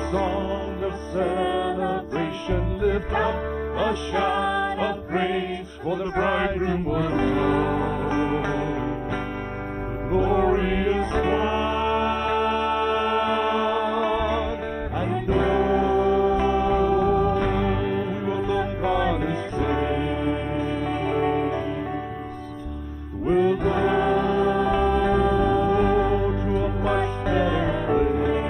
song of celebration, lift up a shout of praise, for the bridegroom was born. The glorious one, and those who look on his face will go to a much better place.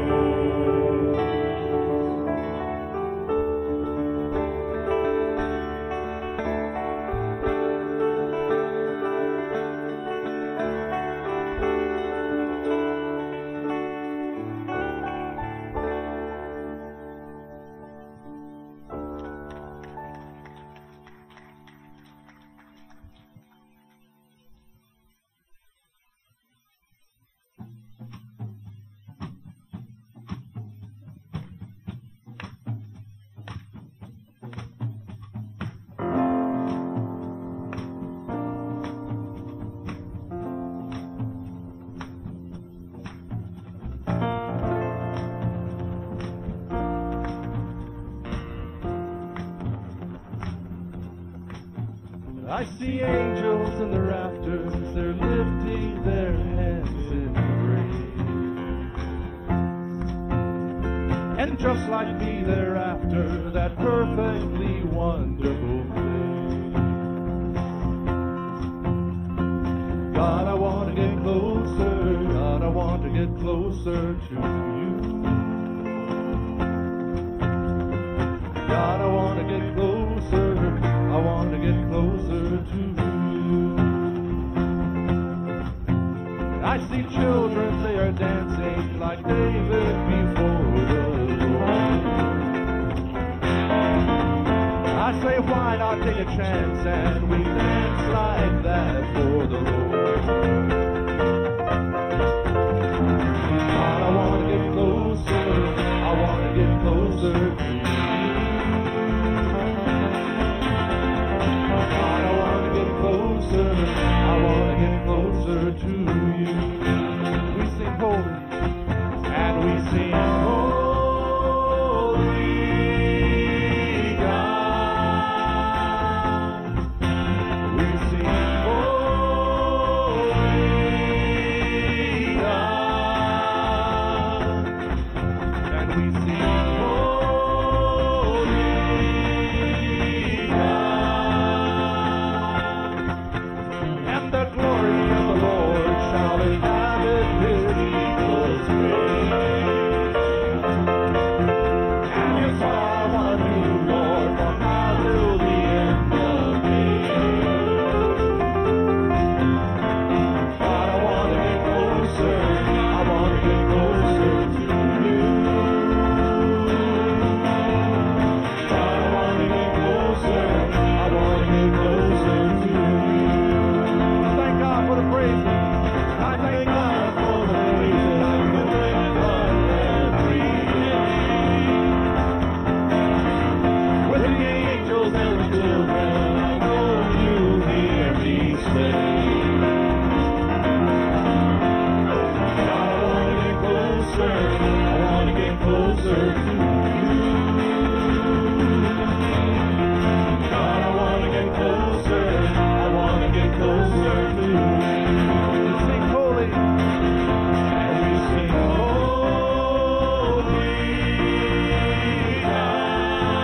I see angels in the rafters, they're lifting their hands in praise. And just like me, they're after that perfectly wonderful place. God, I want to get closer, God, I want to get closer to you. God, I want to get closer, I want to get closer to you. I see children, they are dancing like David before the Lord. I say, why not take a chance and we dance like that for the Lord. God, I want to get closer, I want to get closer to you. I want to get closer to you. We sing holy, and we sing holy God. We sing holy God, and we sing holy God. The glory of the Lord shall inhabit his people's praise. And yes, I want to, Lord, from now till the end of days. God, I want to get closer, I want to get closer to you. God, I want to get closer, I want to get closer to you. For the praise, I thank God for the praise that I'm doing God every day. With the angels and the children, I know you hear me say, God, I want to get closer, I want to get closer to you. God, I want to get closer, I want to get closer to you. Sing holy, and we sing holy God.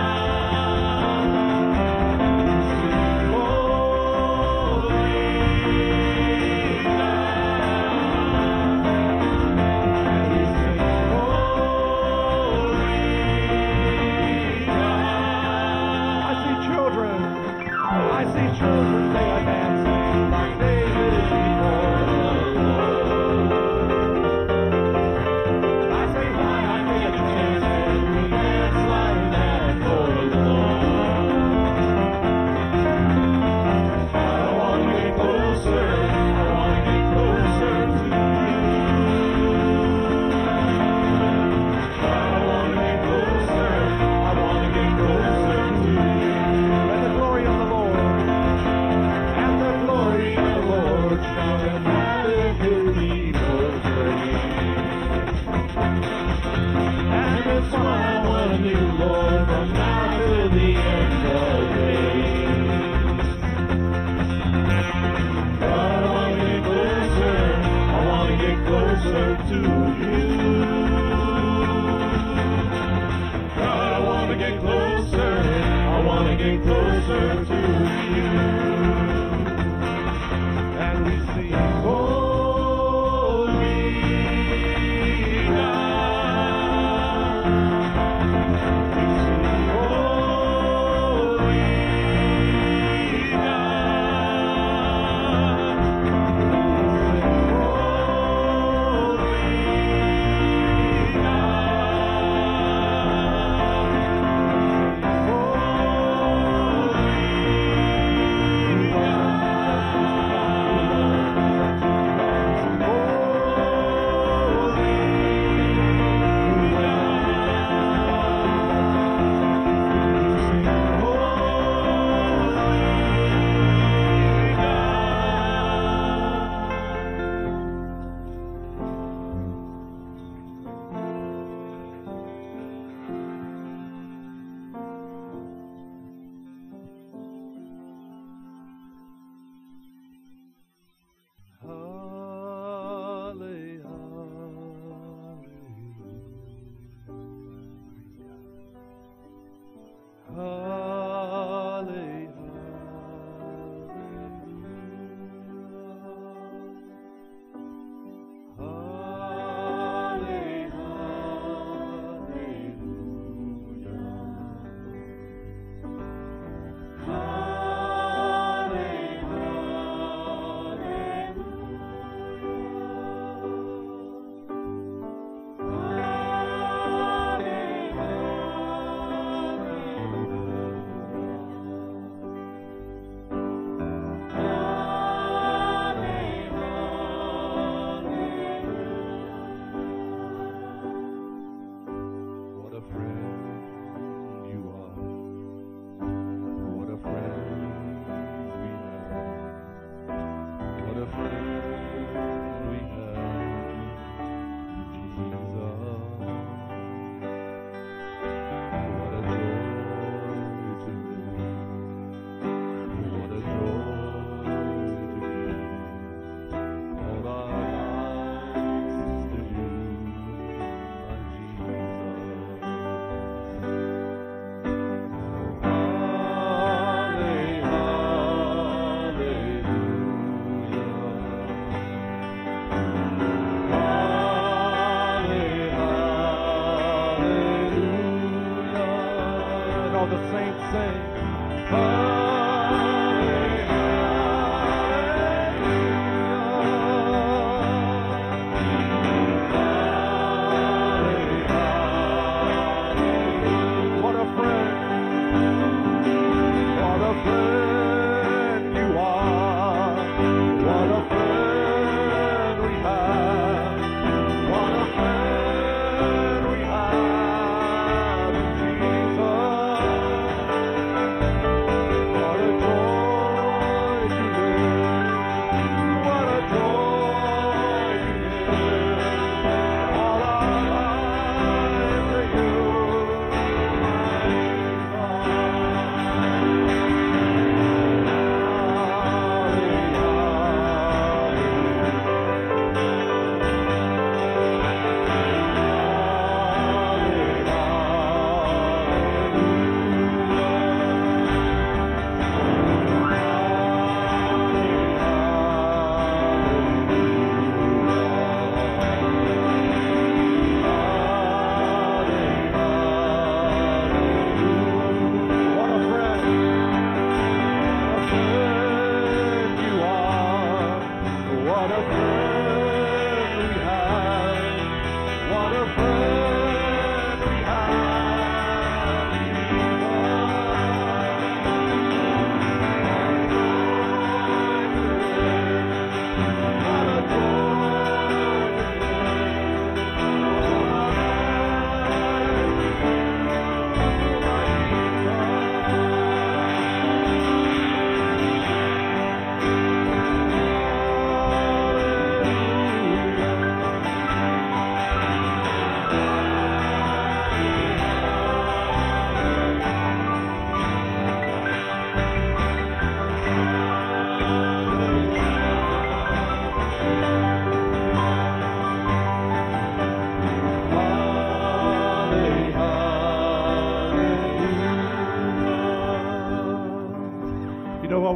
We sing holy God. And we sing holy you, Lord, from now till the end of days. God, I want to get closer. I want to get closer to you. God, I want to get closer. I want to get closer to you. And we sing, holy God. We sing, holy God. We sing, holy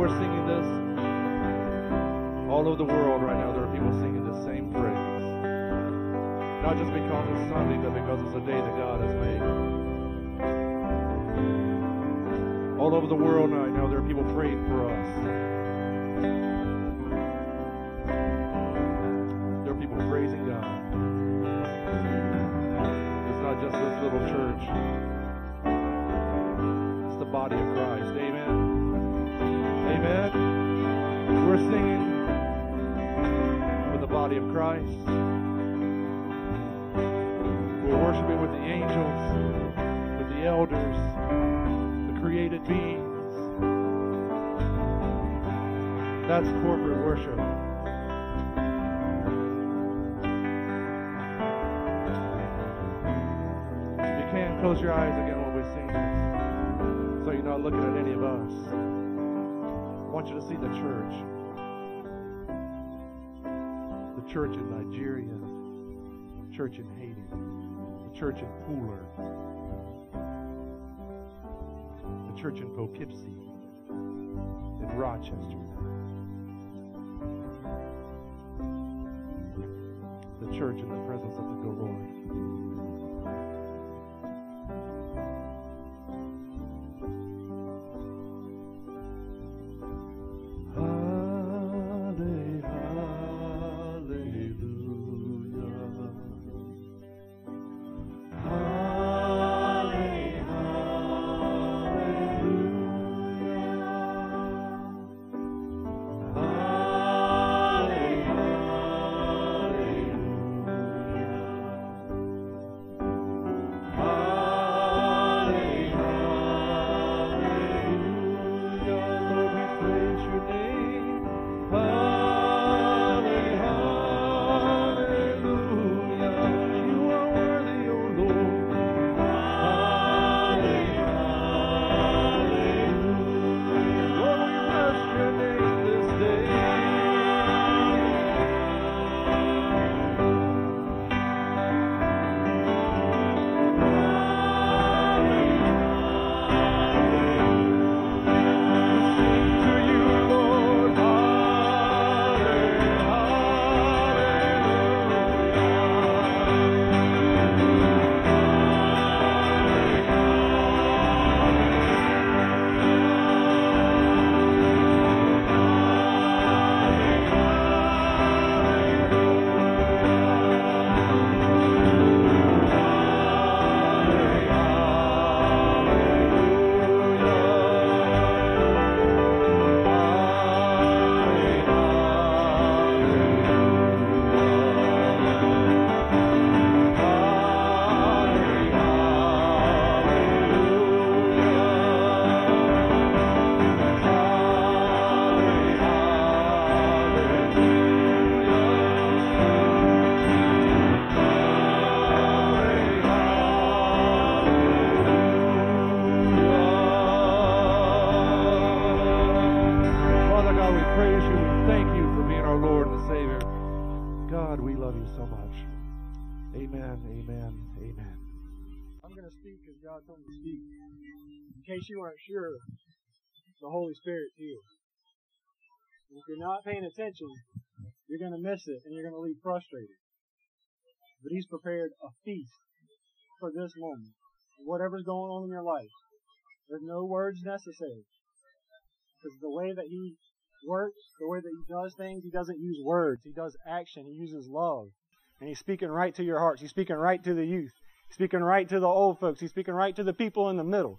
we're singing this, all over the world right now, there are people singing the same praise. Not just because it's Sunday, but because it's a day that God has made. All over the world right now, there are people praying for us. There are people praising God. It's not just this little church. It's the body of Christ. Amen. Amen. We're singing with the body of Christ. We're worshiping with the angels, with the elders, the created beings. That's corporate worship. You can close your eyes again while we sing this, so you're not looking at any of us. I want you to see the church. The church in Nigeria, the church in Haiti, the church in Pooler, the church in Poughkeepsie, in Rochester, the church in the presence of the Lord. God told me to speak. In case you weren't sure, the Holy Spirit's here. And if you're not paying attention, you're going to miss it and you're going to leave frustrated. But He's prepared a feast for this moment. Whatever's going on in your life, there's no words necessary. Because the way that He works, the way that He does things, He doesn't use words. He does action. He uses love. And He's speaking right to your hearts. He's speaking right to the youth. He's speaking right to the old folks. He's speaking right to the people in the middle.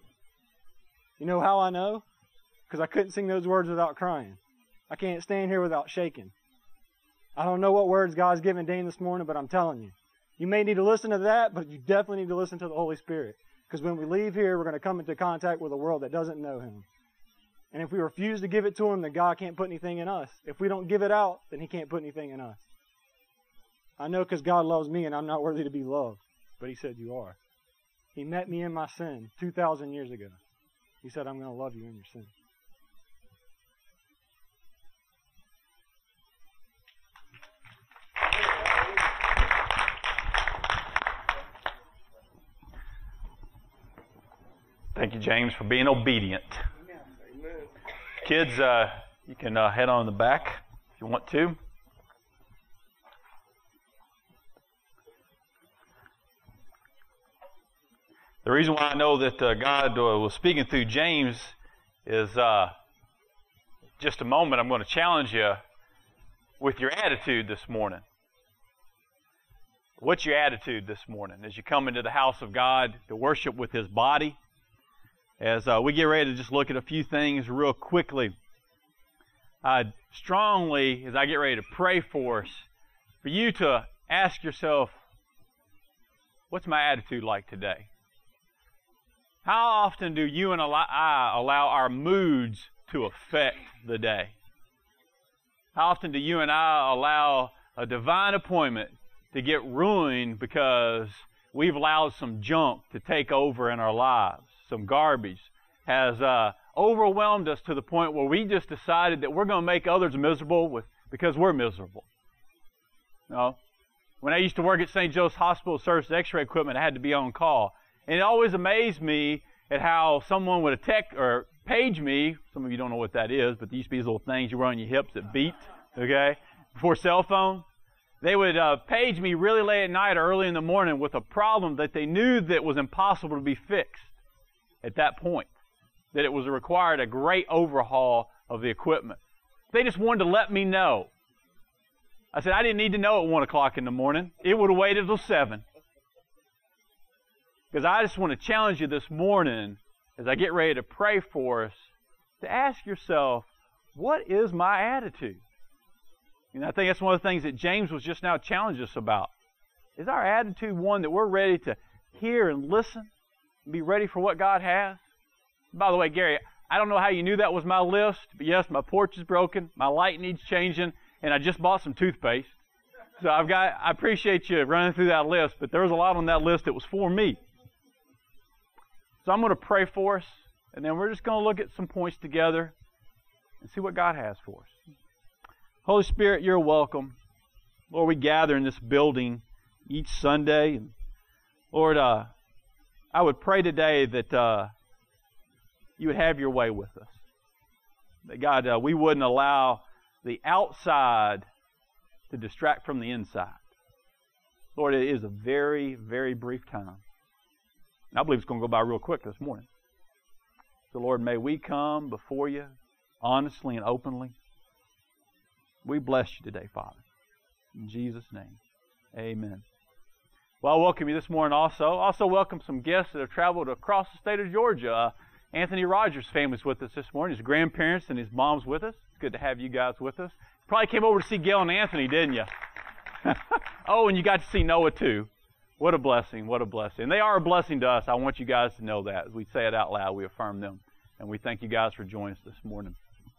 You know how I know? Because I couldn't sing those words without crying. I can't stand here without shaking. I don't know what words God's given Dane this morning, but I'm telling you. You may need to listen to that, but you definitely need to listen to the Holy Spirit. Because when we leave here, we're going to come into contact with a world that doesn't know Him. And if we refuse to give it to Him, then God can't put anything in us. If we don't give it out, then He can't put anything in us. I know because God loves me and I'm not worthy to be loved. But He said you are. He met me in my sin 2,000 years ago. He said, I'm going to love you in your sin. Thank you, James, for being obedient. Amen. Kids, you can head on in the back if you want to. The reason why I know that God was speaking through James is just a moment. I'm going to challenge you with your attitude this morning. What's your attitude this morning as you come into the house of God to worship with His body? As we get ready to just look at a few things real quickly, I'd strongly, as I get ready to pray for us, for you to ask yourself, what's my attitude like today? How often do you and I allow our moods to affect the day? How often do you and I allow a divine appointment to get ruined because we've allowed some junk to take over in our lives? Some garbage has overwhelmed us to the point where we just decided that we're going to make others miserable because we're miserable. No? When I used to work at St. Joe's Hospital service X-ray equipment, I had to be on call. And it always amazed me at how someone would page me. Some of you don't know what that is, but there used to be these little things you wear on your hips that beep, okay, before cell phone. They would page me really late at night or early in the morning with a problem that they knew that was impossible to be fixed at that point, that it was required a great overhaul of the equipment. They just wanted to let me know. I said, I didn't need to know at 1 o'clock in the morning. It would have waited till 7. Because I just want to challenge you this morning, as I get ready to pray for us, to ask yourself, what is my attitude? And I think that's one of the things that James was just now challenging us about. Is our attitude one that we're ready to hear and listen and be ready for what God has? By the way, Gary, I don't know how you knew that was my list, but yes, my porch is broken, my light needs changing, and I just bought some toothpaste. So I appreciate you running through that list, but there was a lot on that list that was for me. So I'm going to pray for us, and then we're just going to look at some points together and see what God has for us. Holy Spirit, you're welcome. Lord, we gather in this building each Sunday. And Lord, I would pray today that you would have your way with us. That God, we wouldn't allow the outside to distract from the inside. Lord, it is a very, very brief time. And I believe it's going to go by real quick this morning. So, Lord, may we come before you honestly and openly. We bless you today, Father. In Jesus' name, amen. Well, I welcome you this morning also. Also welcome some guests that have traveled across the state of Georgia. Anthony Rogers' family's with us this morning. His grandparents and his mom's with us. It's good to have you guys with us. Probably came over to see Gail and Anthony, didn't you? Oh, and you got to see Noah too. What a blessing, what a blessing. They are a blessing to us. I want you guys to know that. As we say it out loud, we affirm them. And we thank you guys for joining us this morning.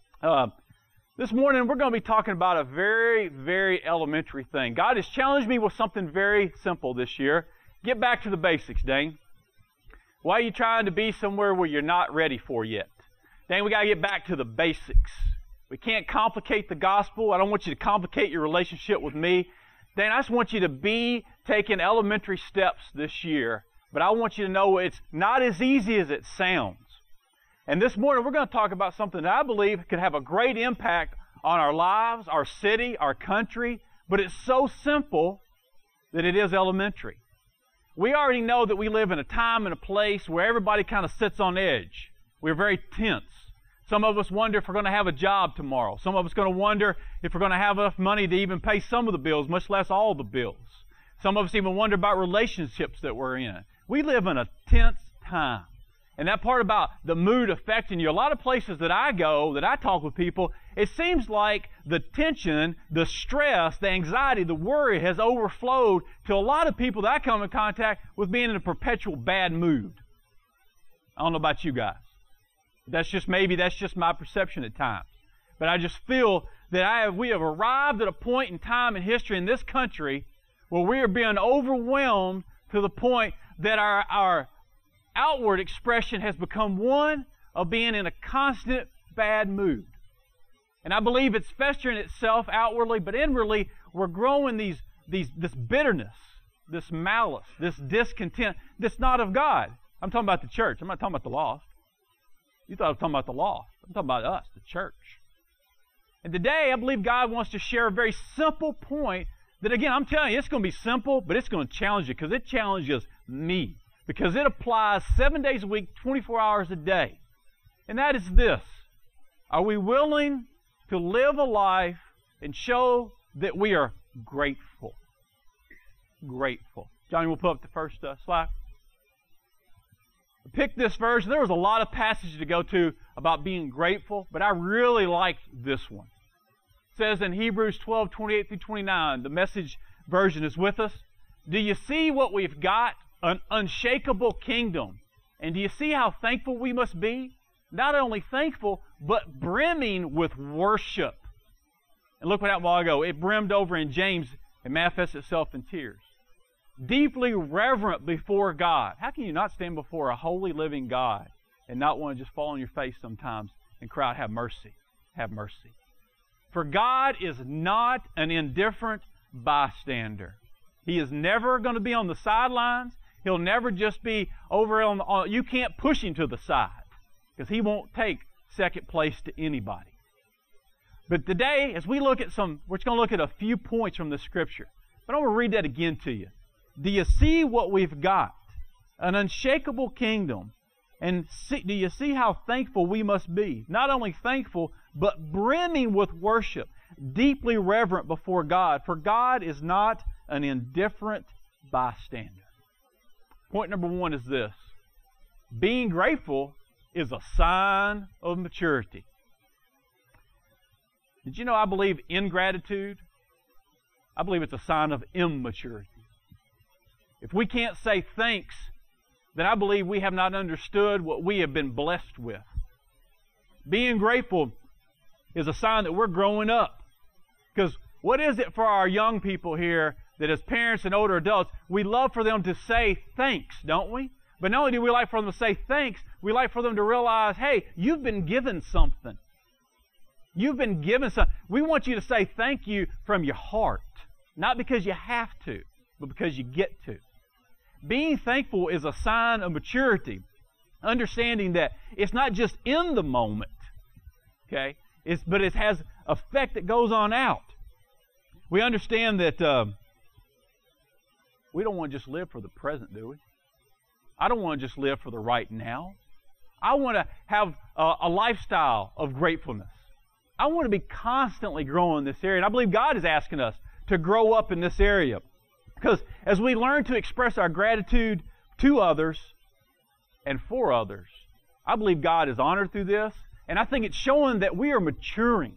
This morning, we're going to be talking about a very, very elementary thing. God has challenged me with something very simple this year. Get back to the basics, Dane. Why are you trying to be somewhere where you're not ready for yet? Dane, we got to get back to the basics. We can't complicate the gospel. I don't want you to complicate your relationship with me. Dane, I just want you to be taking elementary steps this year, but I want you to know it's not as easy as it sounds. And this morning, we're going to talk about something that I believe can have a great impact on our lives, our city, our country, but it's so simple that it is elementary. We already know that we live in a time and a place where everybody kind of sits on edge. We're very tense. Some of us wonder if we're going to have a job tomorrow. Some of us are going to wonder if we're going to have enough money to even pay some of the bills, much less all the bills. Some of us even wonder about relationships that we're in. We live in a tense time. And that part about the mood affecting you, a lot of places that I go, that I talk with people, it seems like the tension, the stress, the anxiety, the worry has overflowed to a lot of people that I come in contact with being in a perpetual bad mood. I don't know about you guys. That's just my perception at times. But I just feel that we have arrived at a point in time in history in this country where we are being overwhelmed to the point that our outward expression has become one of being in a constant bad mood. And I believe it's festering itself outwardly, but inwardly we're growing this bitterness, this malice, this discontent that's not of God. I'm talking about the church. I'm not talking about the lost. You thought I was talking about the lost. I'm talking about us, the church. And today, I believe God wants to share a very simple point that, again, I'm telling you, it's going to be simple, but it's going to challenge you because it challenges me. Because it applies 7 days a week, 24 hours a day. And that is this. Are we willing to live a life and show that we are grateful? Grateful. Johnny, we'll put up the first slide. I picked this verse. There was a lot of passages to go to about being grateful, but I really liked this one. It says in Hebrews 12, 28 through 29, the Message version is with us. Do you see what we've got? An unshakable kingdom. And do you see how thankful we must be? Not only thankful, but brimming with worship. And look what happened a while ago. It brimmed over in James and manifests itself in tears. Deeply reverent before God. How can you not stand before a holy living God and not want to just fall on your face sometimes and cry out, have mercy, have mercy? For God is not an indifferent bystander. He is never going to be on the sidelines. He'll never just be over on you can't push him to the side because he won't take second place to anybody. But today, as we look at we're just going to look at a few points from the Scripture. But I'm going to read that again to you. Do you see what we've got? An unshakable kingdom. And do you see how thankful we must be? Not only thankful, but brimming with worship. Deeply reverent before God. For God is not an indifferent bystander. Point number one is this. Being grateful is a sign of maturity. Did you know I believe ingratitude? I believe it's a sign of immaturity. If we can't say thanks, then I believe we have not understood what we have been blessed with. Being grateful is a sign that we're growing up. Because what is it for our young people here that as parents and older adults, we love for them to say thanks, don't we? But not only do we like for them to say thanks, we like for them to realize, hey, you've been given something. You've been given something. We want you to say thank you from your heart. Not because you have to, but because you get to. Being thankful is a sign of maturity. Understanding that it's not just in the moment, okay? But it has effect that goes on out. We understand that we don't want to just live for the present, do we? I don't want to just live for the right now. I want to have a lifestyle of gratefulness. I want to be constantly growing in this area. And I believe God is asking us to grow up in this area. Because as we learn to express our gratitude to others and for others, I believe God is honored through this. And I think it's showing that we are maturing.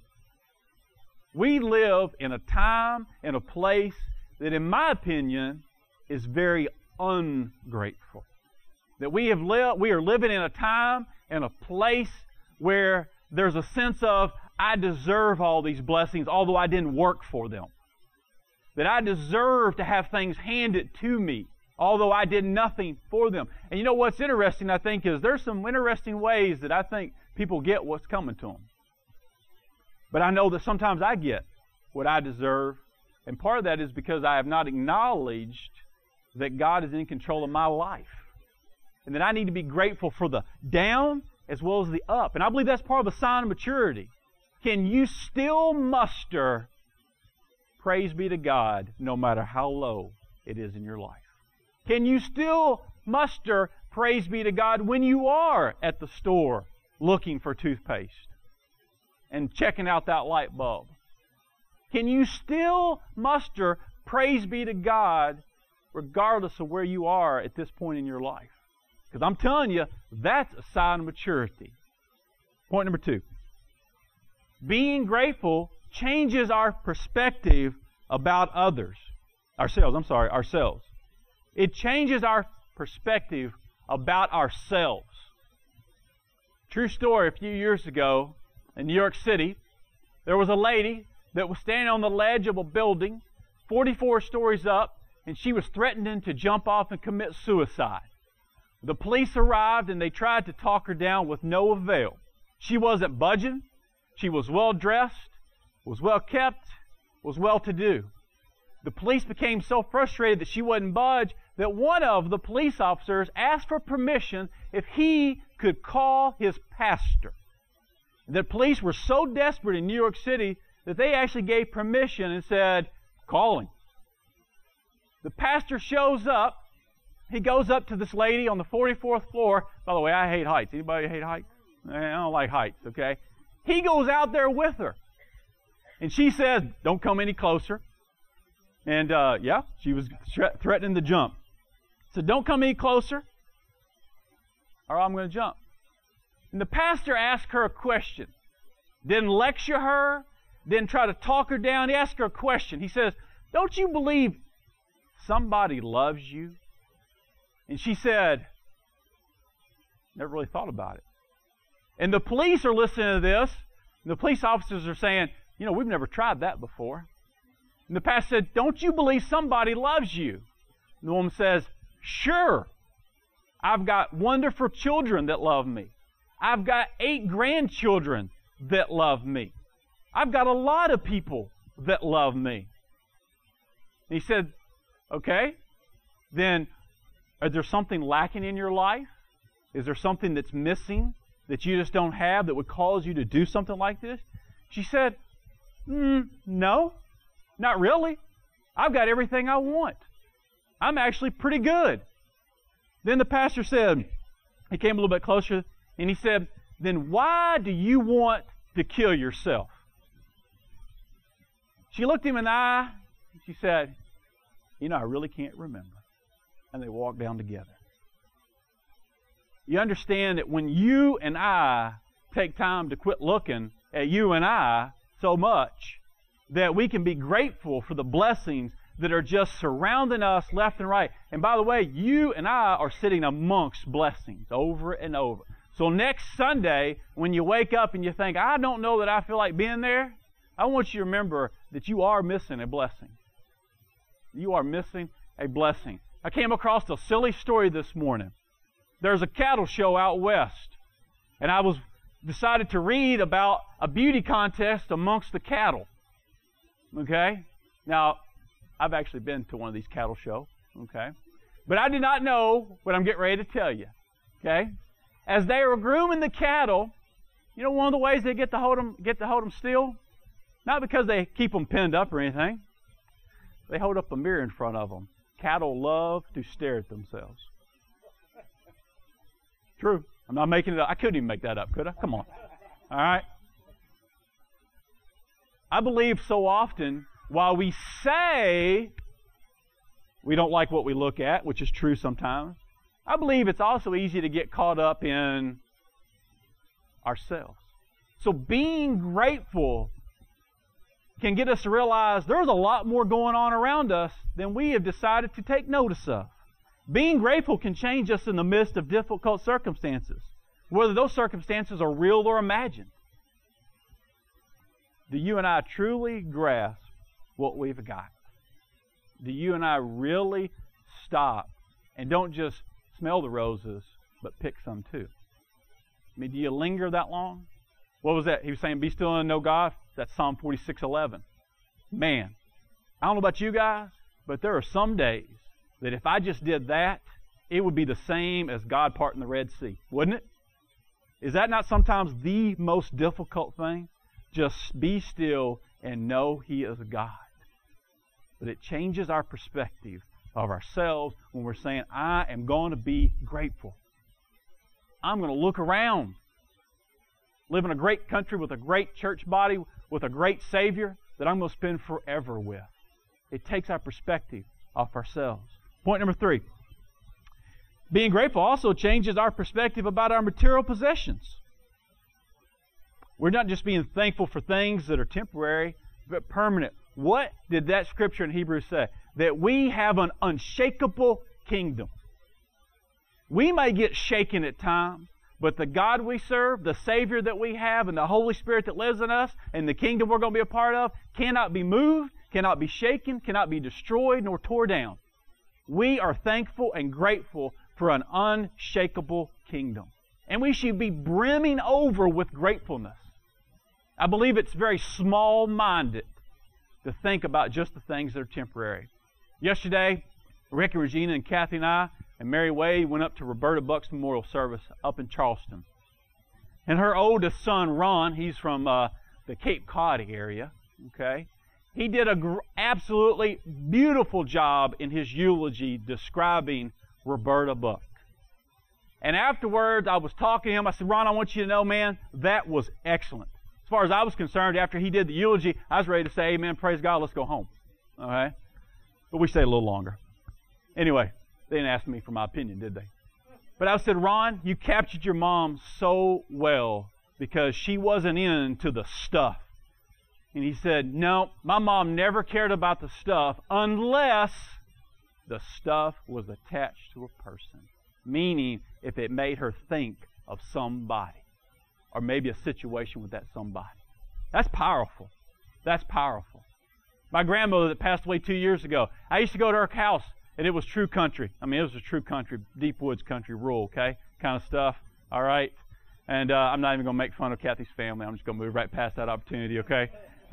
We live in a time and a place that, in my opinion, is very ungrateful. That we are living in a time and a place where there's a sense of, I deserve all these blessings, although I didn't work for them. That I deserve to have things handed to me, although I did nothing for them. And you know what's interesting, I think, is there's some interesting ways that I think people get what's coming to them. But I know that sometimes I get what I deserve, and part of that is because I have not acknowledged that God is in control of my life. And that I need to be grateful for the down as well as the up. And I believe that's part of a sign of maturity. Can you still muster praise be to God no matter how low it is in your life? Can you still muster praise be to God when you are at the store looking for toothpaste and checking out that light bulb? Can you still muster praise be to God regardless of where you are at this point in your life? Because I'm telling you, that's a sign of maturity. Point number 2. Being grateful changes our perspective about ourselves. It changes our perspective about ourselves. True story, a few years ago in New York City, there was a lady that was standing on the ledge of a building, 44 stories up, and she was threatening to jump off and commit suicide. The police arrived and they tried to talk her down with no avail. She wasn't budging. She was well dressed, was well kept, was well to do. the police became so frustrated that she wouldn't budge that one of the police officers asked for permission if he could call his pastor. The police were so desperate in New York City that they actually gave permission and said, call him. The pastor shows up. He goes up to this lady on the 44th floor. By the way, I hate heights. Anybody hate heights? I don't like heights, okay? He goes out there with her. And she says, don't come any closer. And, she was threatening to jump. So don't come any closer, or I'm going to jump. And the pastor asked her a question. Didn't lecture her, didn't try to talk her down. He asked her a question. He says, don't you believe somebody loves you? And she said, never really thought about it. And the police are listening to this. And the police officers are saying, we've never tried that before. And the pastor said, don't you believe somebody loves you? And the woman says, sure. I've got wonderful children that love me. I've got 8 grandchildren that love me. I've got a lot of people that love me. And he said, okay, then is there something lacking in your life? Is there something that's missing that you just don't have that would cause you to do something like this? She said, no, not really. I've got everything I want. I'm actually pretty good. Then the pastor said, he came a little bit closer, and he said, then why do you want to kill yourself? She looked him in the eye, and she said, I really can't remember. And they walked down together. You understand that when you and I take time to quit looking at you and I so much, that we can be grateful for the blessings that are just surrounding us left and right. And by the way, you and I are sitting amongst blessings over and over. So next Sunday, when you wake up and you think, I don't know that I feel like being there, I want you to remember that you are missing a blessing. You are missing a blessing. I came across a silly story this morning. There's a cattle show out west, and I decided to read about a beauty contest amongst the cattle. Okay? Now, I've actually been to one of these cattle shows. Okay? But I did not know what I'm getting ready to tell you. Okay? As they were grooming the cattle, one of the ways they get to hold them still? Not because they keep them pinned up or anything. They hold up a mirror in front of them. Cattle love to stare at themselves. True. I'm not making it up. I couldn't even make that up, could I? Come on. All right? I believe so often, while we say we don't like what we look at, which is true sometimes, I believe it's also easy to get caught up in ourselves. So being grateful can get us to realize there's a lot more going on around us than we have decided to take notice of. Being grateful can change us in the midst of difficult circumstances, whether those circumstances are real or imagined. Do you and I truly grasp what we've got? Do you and I really stop and don't just smell the roses, but pick some too? I mean, do you linger that long? What was that? He was saying, be still and know God. That's Psalm 46:11. Man, I don't know about you guys, but there are some days that if I just did that, it would be the same as God parting the Red Sea, wouldn't it? Is that not sometimes the most difficult thing? Just be still and know He is God. But it changes our perspective of ourselves when we're saying, I am going to be grateful. I'm going to look around. Live in a great country with a great church body, with a great Savior that I'm going to spend forever with. It takes our perspective off ourselves. Point number 3. Being grateful also changes our perspective about our material possessions. We're not just being thankful for things that are temporary, but permanent. What did that scripture in Hebrews say? That we have an unshakable kingdom. We may get shaken at times, but the God we serve, the Savior that we have, and the Holy Spirit that lives in us, and the kingdom we're going to be a part of, cannot be moved, cannot be shaken, cannot be destroyed, nor tore down. We are thankful and grateful for an unshakable kingdom. And we should be brimming over with gratefulness. I believe it's very small-minded to think about just the things that are temporary. Yesterday, Rick and Regina and Kathy and I and Mary Wade went up to Roberta Buck's memorial service up in Charleston. And her oldest son, Ron, he's from the Cape Cod area, okay? He did an absolutely beautiful job in his eulogy describing Roberta Buck. And afterwards, I was talking to him. I said, Ron, I want you to know, man, that was excellent. As far as I was concerned, after he did the eulogy, I was ready to say, amen, praise God, let's go home. All right? But we stayed a little longer. Anyway, they didn't ask me for my opinion, did they? But I said, Ron, you captured your mom so well because she wasn't into the stuff. And he said, no, my mom never cared about the stuff unless the stuff was attached to a person. Meaning, if it made her think of somebody. Or maybe a situation with that somebody. That's powerful. That's powerful. My grandmother that passed away 2 years ago, I used to go to her house, and it was true country. I mean, it was a true country, deep woods country, rural, okay? Kind of stuff, all right? And I'm not even going to make fun of Kathy's family. I'm just going to move right past that opportunity, okay?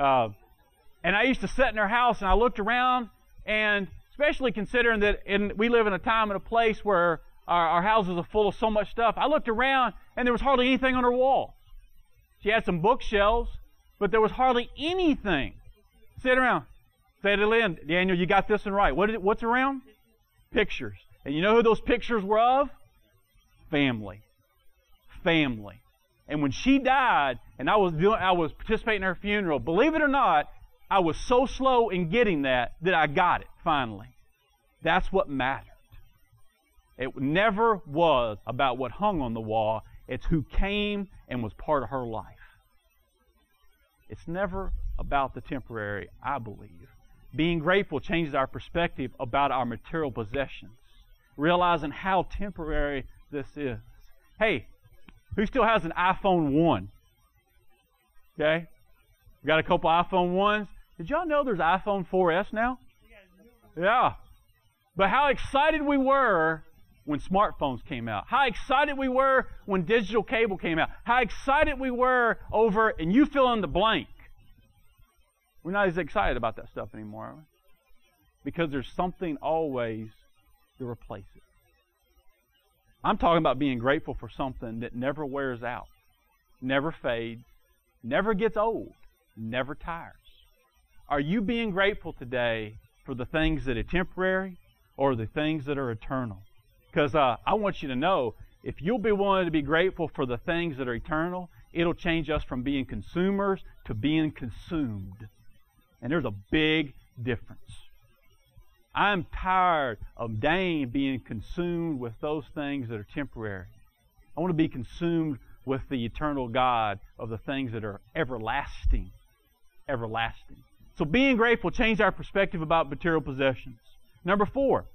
And I used to sit in her house, and I looked around, and especially considering that we live in a time and a place where our houses are full of so much stuff, I looked around, and there was hardly anything on her wall. She had some bookshelves, but there was hardly anything. Sit around. Say to Lynn, Daniel, you got this one right. What's around? Pictures. And you know who those pictures were of? Family. Family. And when she died, and I was participating in her funeral, believe it or not, I was so slow in getting that I got it finally. That's what mattered. It never was about what hung on the wall. It's who came and was part of her life. It's never about the temporary, I believe. Being grateful changes our perspective about our material possessions, realizing how temporary this is. Hey, who still has an iPhone 1? Okay? We got a couple iPhone 1s. Did y'all know there's iPhone 4S now? Yeah. But how excited we were when smartphones came out. How excited we were when digital cable came out. How excited we were over, and you fill in the blank. We're not as excited about that stuff anymore, are we? Because there's something always to replace it. I'm talking about being grateful for something that never wears out, never fades, never gets old, never tires. Are you being grateful today for the things that are temporary or the things that are eternal? Because I want you to know, if you'll be willing to be grateful for the things that are eternal, it'll change us from being consumers to being consumed. And there's a big difference. I'm tired of being consumed with those things that are temporary. I want to be consumed with the eternal God of the things that are everlasting. Everlasting. So being grateful changed our perspective about material possessions. Number 4,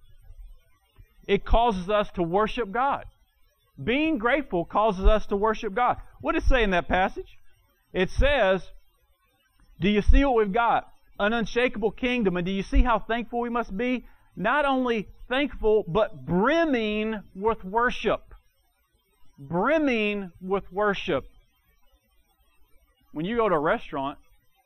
it causes us to worship God. Being grateful causes us to worship God. What does it say in that passage? It says, do you see what we've got? An unshakable kingdom. And do you see how thankful we must be? Not only thankful, but brimming with worship. Brimming with worship. When you go to a restaurant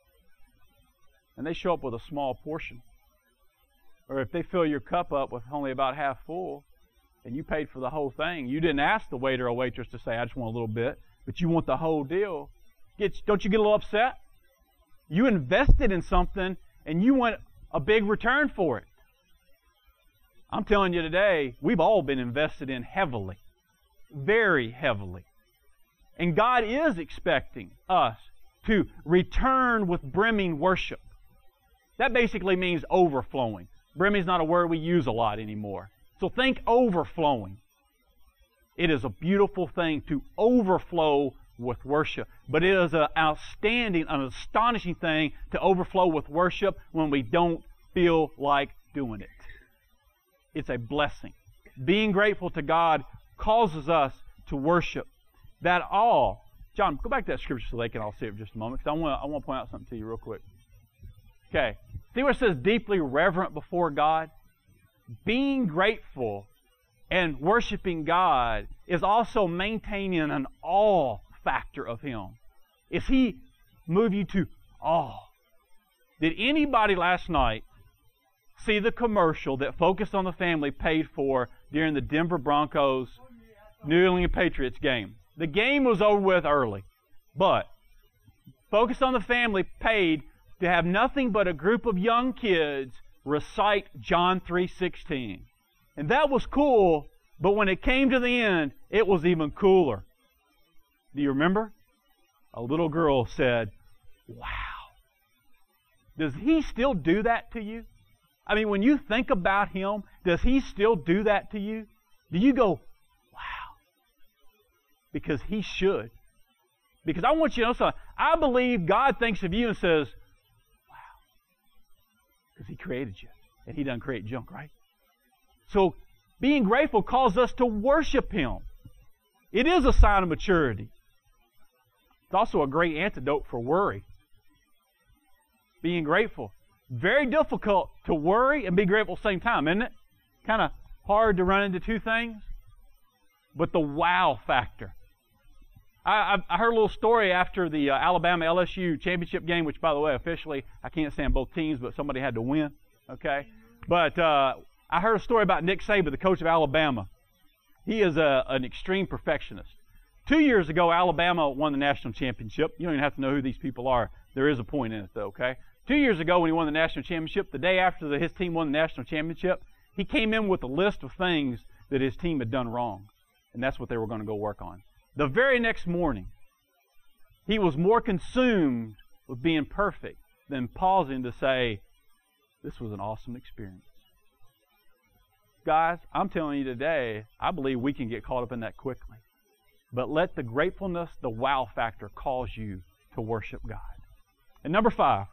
and they show up with a small portion, or if they fill your cup up with only about half full, and you paid for the whole thing, you didn't ask the waiter or waitress to say, I just want a little bit, but you want the whole deal, don't you get a little upset? You invested in something, and you want a big return for it. I'm telling you today, we've all been invested in heavily, very heavily. And God is expecting us to return with brimming worship. That basically means overflowing. Brimming is not a word we use a lot anymore. So think overflowing. It is a beautiful thing to overflow with worship. But it is an outstanding, an astonishing thing to overflow with worship when we don't feel like doing it. It's a blessing. Being grateful to God causes us to worship. That all. John, go back to that scripture so they can all see it for just a moment, because I want to point out something to you real quick. Okay. See where it says deeply reverent before God? Being grateful and worshiping God is also maintaining an awe factor of Him. If He move you to awe, Did anybody last night see the commercial that Focus on the Family paid for during the Denver Broncos New England Patriots game? The game was over with early, but Focus on the Family paid to have nothing but a group of young kids recite John 3:16. And that was cool, but when it came to the end, it was even cooler. Do you remember? A little girl said, "Wow." Does He still do that to you? I mean, when you think about Him, does He still do that to you? Do you go, "Wow"? Because He should. Because I want you to know something. I believe God thinks of you and says, "Wow." Because He created you. And He doesn't create junk, right? So, being grateful calls us to worship Him. It is a sign of maturity. It's also a great antidote for worry. Being grateful. Very difficult to worry and be grateful at the same time, isn't it? Kind of hard to run into two things. But the wow factor. I heard a little story after the Alabama-LSU championship game, which, by the way, officially, I can't stand both teams, but somebody had to win. Okay? But I heard a story about Nick Saban, the coach of Alabama. He is an extreme perfectionist. 2 years ago, Alabama won the national championship. You don't even have to know who these people are. There is a point in it, though, okay? 2 years ago, when he won the national championship, the day after his team won the national championship, he came in with a list of things that his team had done wrong. And that's what they were going to go work on. The very next morning, he was more consumed with being perfect than pausing to say, "This was an awesome experience." Guys, I'm telling you today, I believe we can get caught up in that quickly. But let the gratefulness, the wow factor, cause you to worship God. And number five,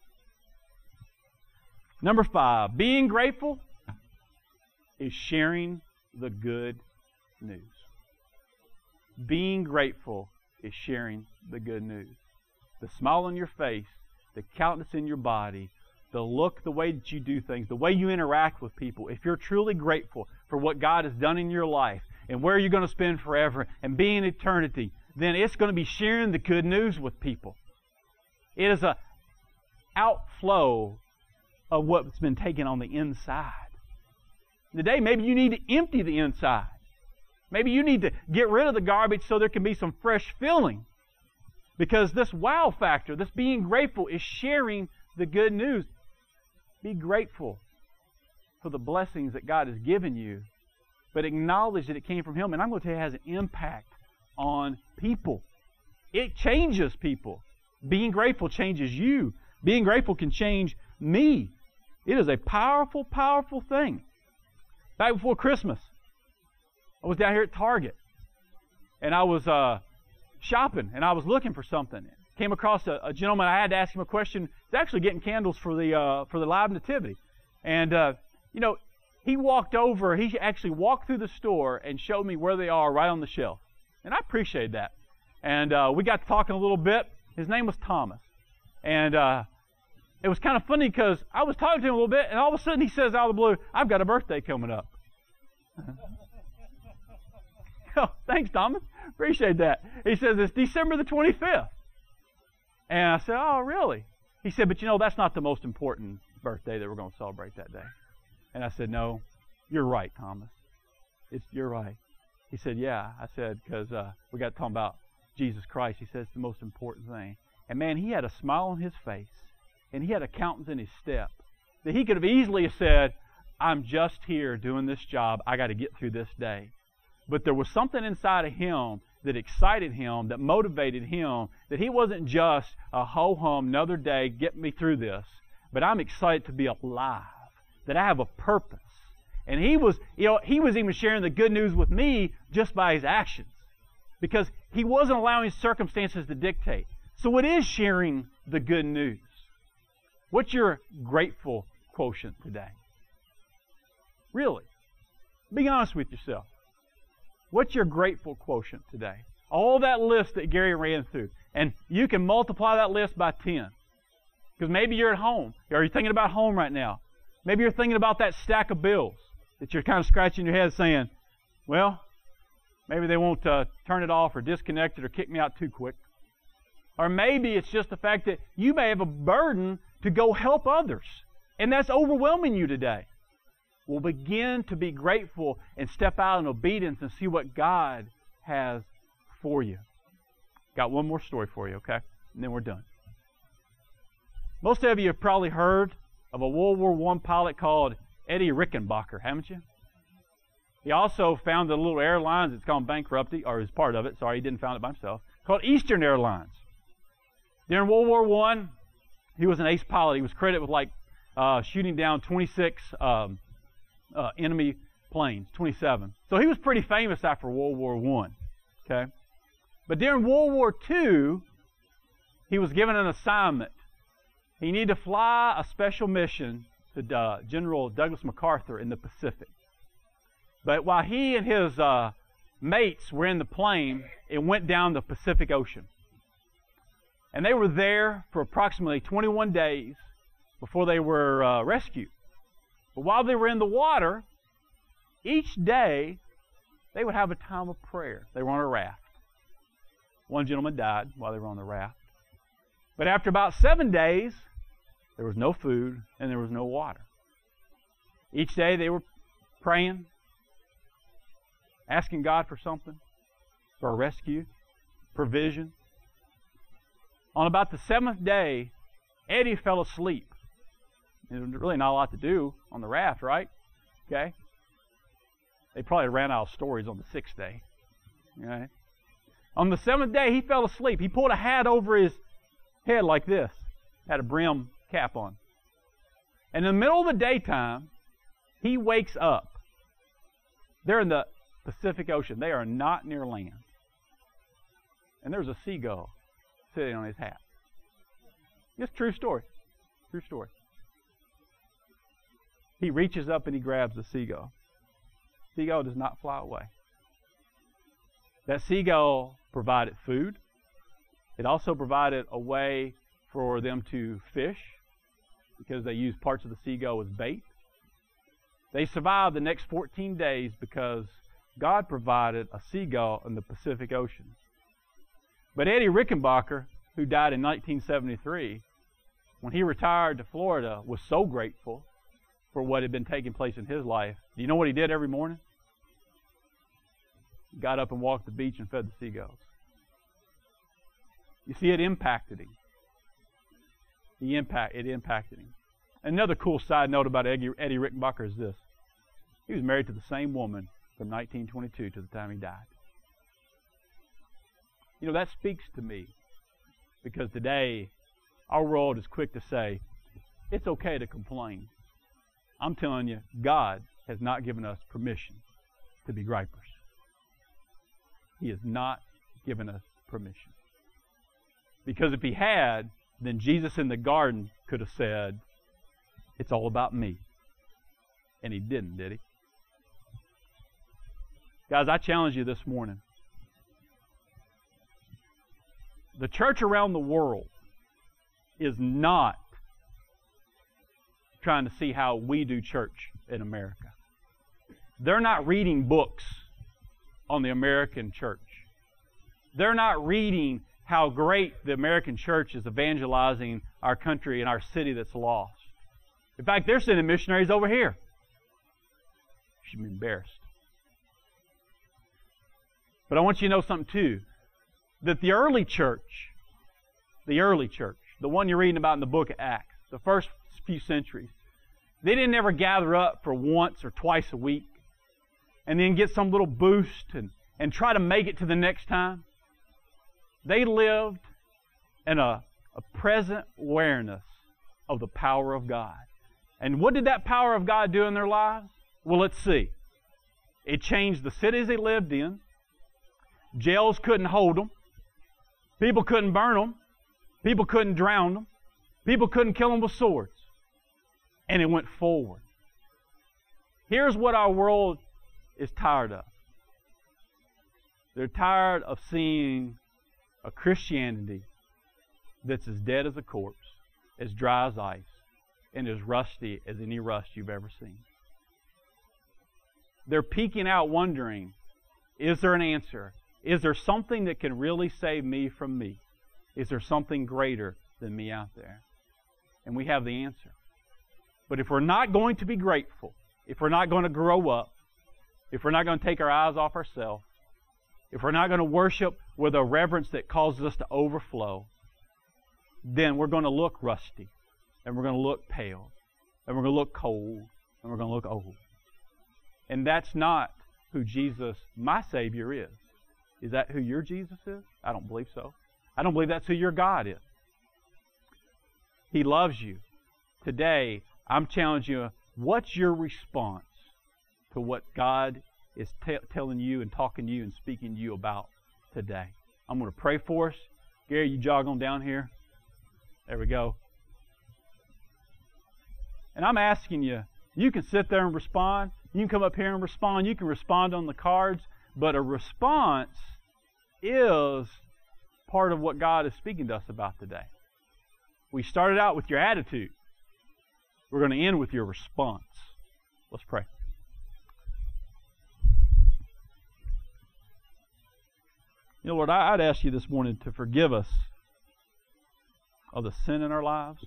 being grateful is sharing the good news. Being grateful is sharing the good news. The smile on your face, the countenance in your body, the look, the way that you do things, the way you interact with people. If you're truly grateful for what God has done in your life and where you're going to spend forever and be in eternity, then it's going to be sharing the good news with people. It is an outflow of what's been taken on the inside. Today, maybe you need to empty the inside. Maybe you need to get rid of the garbage so there can be some fresh filling. Because this wow factor, this being grateful, is sharing the good news. Be grateful for the blessings that God has given you, but acknowledge that it came from Him. And I'm going to tell you, it has an impact on people. It changes people. Being grateful changes you. Being grateful can change me. It is a powerful, powerful thing. Back before Christmas, I was down here at Target, and I was shopping, and I was looking for something. Came across a gentleman. I had to ask him a question. He's actually getting candles for the live nativity, and he walked over. He actually walked through the store and showed me where they are right on the shelf, and I appreciate that. And we got to talking a little bit. His name was Thomas, and it was kind of funny because I was talking to him a little bit, and all of a sudden he says out of the blue, "I've got a birthday coming up." Oh, thanks, Thomas. Appreciate that. He says, "It's December the 25th. And I said, "Oh, really?" He said, "But that's not the most important birthday that we're going to celebrate that day." And I said, "No, you're right, Thomas. You're right." He said, "Yeah." I said, "Because we got talking about Jesus Christ." He said, "It's the most important thing." And man, he had a smile on his face, and he had a countenance in his step that he could have easily said, "I'm just here doing this job. I got to get through this day." But there was something inside of him that excited him, that motivated him, that he wasn't just a ho-hum, another day, get me through this. But I'm excited to be alive, that I have a purpose. And he was even sharing the good news with me just by his actions, because he wasn't allowing circumstances to dictate. So it is sharing the good news. What's your grateful quotient today? Really? Be honest with yourself. What's your grateful quotient today? All that list that Gary ran through. And you can multiply that list by 10. Because maybe you're at home. Or you're thinking about home right now. Maybe you're thinking about that stack of bills that you're kind of scratching your head saying, well, maybe they won't turn it off or disconnect it or kick me out too quick. Or maybe it's just the fact that you may have a burden to go help others, and that's overwhelming you today, well, begin to be grateful and step out in obedience and see what God has for you. Got one more story for you, okay? And then we're done. Most of you have probably heard of a World War I pilot called Eddie Rickenbacker, haven't you? He also founded a little airline that's gone bankrupt, or is part of it. Sorry, he didn't found it by himself. Called Eastern Airlines. During World War I, he was an ace pilot. He was credited with shooting down 26 enemy planes, 27. So he was pretty famous after World War I. Okay, but during World War II, he was given an assignment. He needed to fly a special mission to General Douglas MacArthur in the Pacific. But while he and his mates were in the plane, it went down the Pacific Ocean. And they were there for approximately 21 days before they were rescued. But while they were in the water, each day they would have a time of prayer. They were on a raft. One gentleman died while they were on the raft. But after about 7 days, there was no food and there was no water. Each day they were praying, asking God for something, for a rescue, provision. On about the 7th day, Eddie fell asleep. There was really not a lot to do on the raft, right? Okay? They probably ran out of stories on the 6th day. Okay? On the 7th day, he fell asleep. He pulled a hat over his head like this. Had a brim cap on. And in the middle of the daytime, he wakes up. They're in the Pacific Ocean. They are not near land. And there's a seagull sitting on his hat. It's a true story. True story. He reaches up and he grabs the seagull. The seagull does not fly away. That seagull provided food. It also provided a way for them to fish because they used parts of the seagull as bait. They survived the next 14 days because God provided a seagull in the Pacific Ocean. But Eddie Rickenbacker, who died in 1973, when he retired to Florida, was so grateful for what had been taking place in his life. Do you know what he did every morning? He got up and walked the beach and fed the seagulls. You see, it impacted him. It impacted him. Another cool side note about Eddie Rickenbacker is this. He was married to the same woman from 1922 to the time he died. You know, that speaks to me because today our world is quick to say, it's okay to complain. I'm telling you, God has not given us permission to be gripers. He has not given us permission. Because if He had, then Jesus in the garden could have said, it's all about me. And He didn't, did He? Guys, I challenge you this morning. The church around the world is not trying to see how we do church in America. They're not reading books on the American church. They're not reading how great the American church is evangelizing our country and our city that's lost. In fact, they're sending missionaries over here. You should be embarrassed. But I want you to know something too. That the early church, the one you're reading about in the book of Acts, the first few centuries, they didn't ever gather up for once or twice a week and then get some little boost and try to make it to the next time. They lived in a present awareness of the power of God. And what did that power of God do in their lives? Well, let's see. It changed the cities they lived in. Jails couldn't hold them. People couldn't burn them. People couldn't drown them. People couldn't kill them with swords. And it went forward. Here's what our world is tired of. They're tired of seeing a Christianity that's as dead as a corpse, as dry as ice, and as rusty as any rust you've ever seen. They're peeking out wondering, is there an answer? Is there something that can really save me from me? Is there something greater than me out there? and we have the answer. But if we're not going to be grateful, if we're not going to grow up, if we're not going to take our eyes off ourselves, if we're not going to worship with a reverence that causes us to overflow, then we're going to look rusty, and we're going to look pale, and we're going to look cold, and we're going to look old. And that's not who Jesus, my Savior, is. Is that who your Jesus is? I don't believe so. I don't believe that's who your God is. He loves you. Today, I'm challenging you, what's your response to what God is telling you and talking to you and speaking to you about today? I'm going to pray for us. Gary, you jog on down here. There we go. And I'm asking you, you can sit there and respond. You can come up here and respond. You can respond on the cards. But a response is part of what God is speaking to us about today. We started out with your attitude. We're going to end with your response. Let's pray. You know, Lord, I'd ask you this morning to forgive us of the sin in our lives.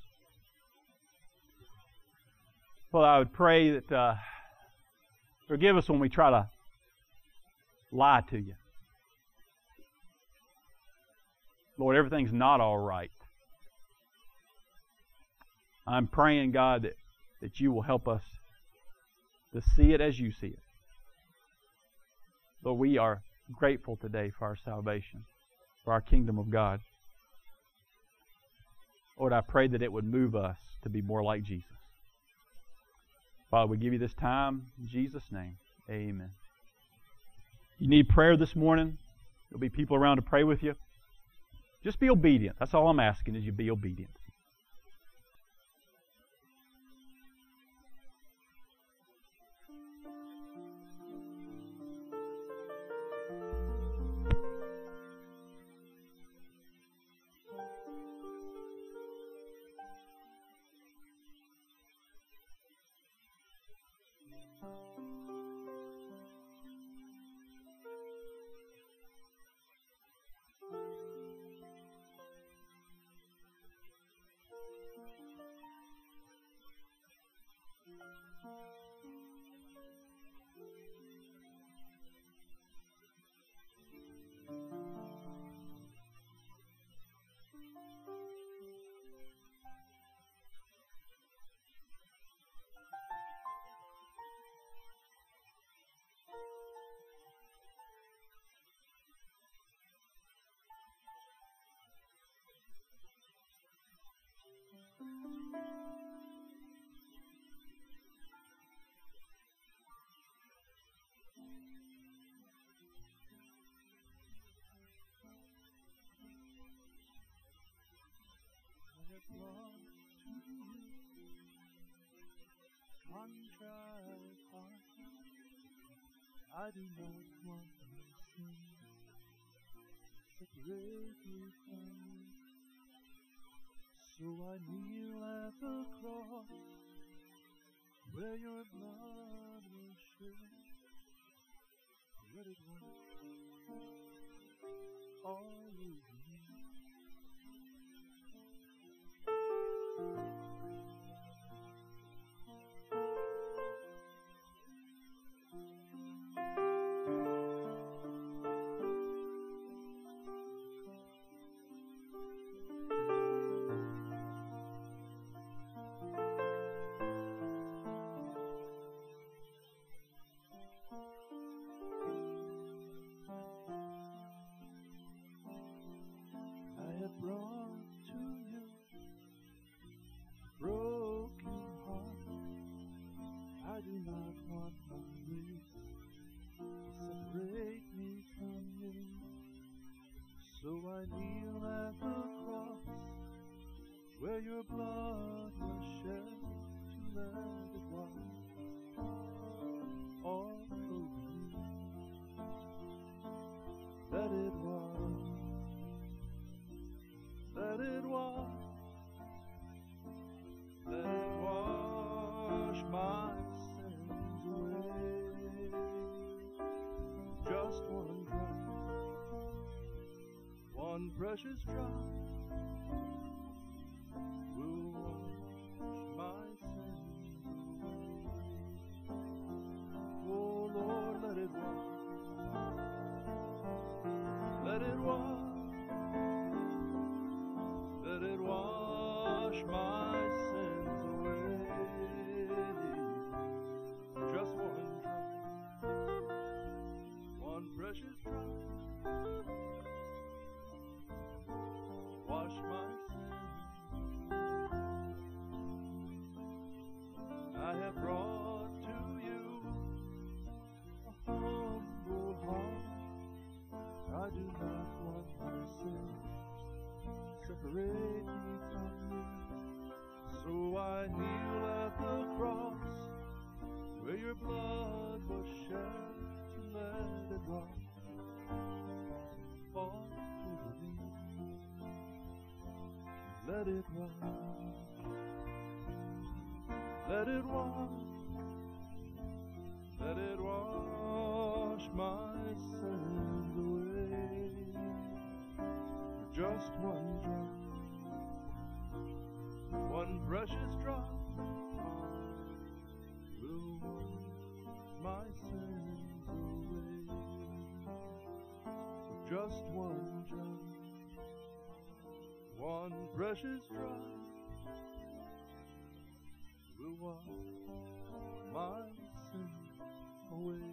Well, I would pray that forgive us when we try to lie to you. Lord, everything's not all right. I'm praying, God, that you will help us to see it as you see it. Lord, we are grateful today for our salvation, for our kingdom of God. Lord, I pray that it would move us to be more like Jesus. Father, we give you this time in Jesus' name. Amen. You need prayer this morning. There'll be people around to pray with you. Just be obedient. That's all I'm asking, is you be obedient. I do not want my sin separate me from you, so I kneel at the cross where your blood was shed. Let it wash all over me. Kneel at the cross where your blood was shed to let it wash all over me. Let it wash, let it wash, let it wash my sins away. Just one drop, one precious drop will wash wash my sins away. Just one drop, one precious drop, wash my sins. I have brought to you a humble heart. I do not want my sins separate me from you. So I kneel at the cross where your blood was shed to let it run. Fall over me, let it run, let it wash, let it wash my sins away. Just one drop, one precious drop will wash my sins away. Just one drop, one precious drop will wash my sins away.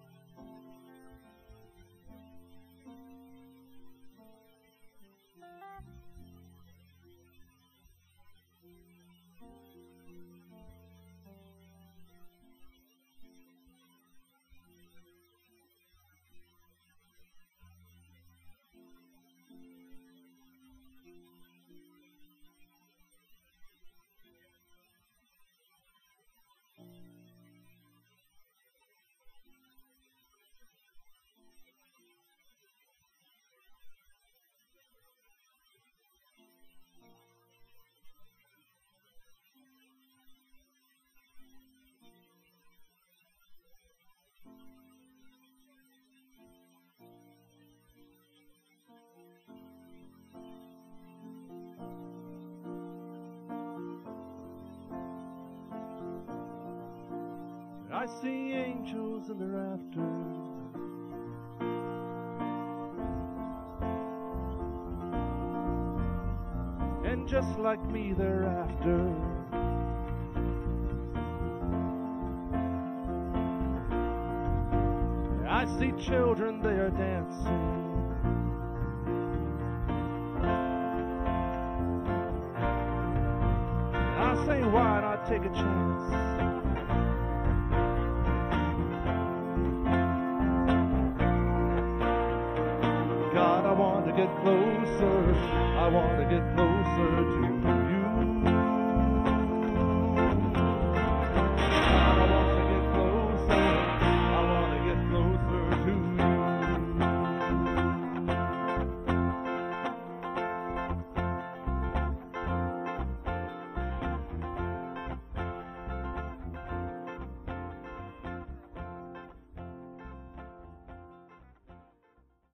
I see angels in the rafters, and just like me they're after I see children, they are dancing. I say, why not take a chance? God, I want to get closer. I want to get closer to you.